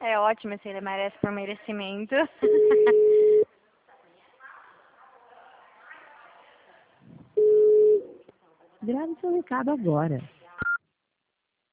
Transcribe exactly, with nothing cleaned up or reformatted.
É ótimo, se ele merece por merecimento. Grave seu recado agora.